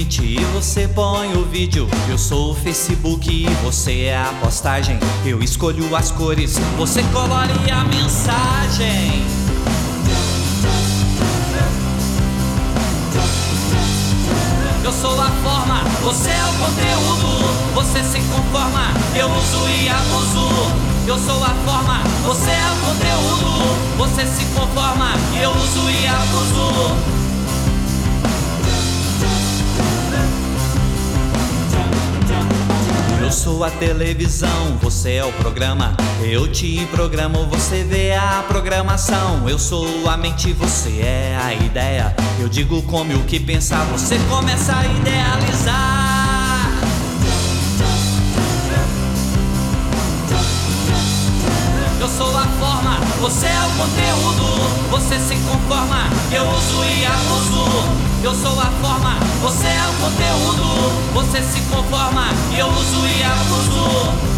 print e você põe o vídeo. Eu sou o Facebook e você é a postagem. Eu escolho as cores, você colore a mensagem. Eu sou a forma, você é o conteúdo. Você se conforma, eu uso e abuso. Eu sou a forma, você é o conteúdo. Você se conforma, eu uso e abuso. Eu sou a televisão, você é o programa. Eu te programo, você vê a programação. Eu sou a mente, você é a ideia. Eu digo como e o que pensar, você começa a idealizar. Eu sou a forma, você é o conteúdo. Você se conforma, eu uso e abuso. Eu sou a forma, você é o conteúdo. Você se conforma, eu uso e abuso.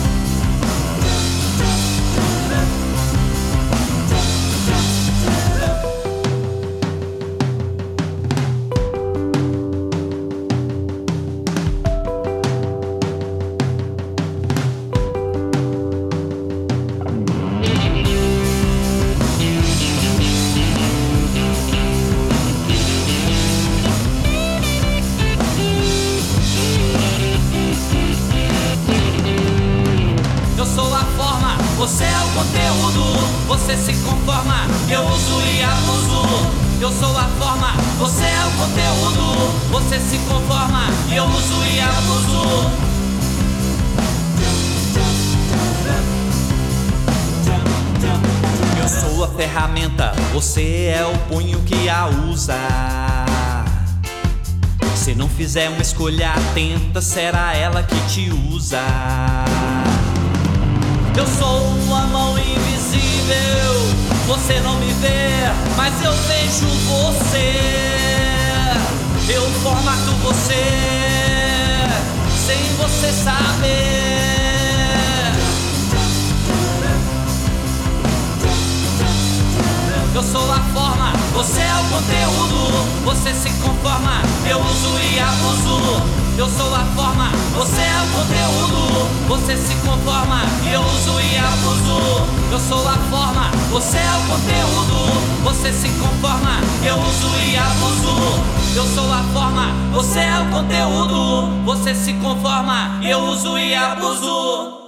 Você é o conteúdo, você se conforma, eu uso e abuso. Eu sou a forma, você é o conteúdo, você se conforma, eu uso e abuso. Eu sou a ferramenta, você é o punho que a usa. Se não fizer uma escolha atenta, será ela que te usa. Eu sou uma mão invisível, você não me vê, mas eu vejo você. Eu formato você, sem você saber. Eu sou a forma, você é o conteúdo. Você se conforma, eu uso e abuso. Eu sou a forma, você é o conteúdo. Você se conforma, eu uso e abuso. Eu sou a forma, você é o conteúdo. Você se conforma, eu uso e abuso. Eu sou a forma, você é o conteúdo. Você se conforma, eu uso e abuso.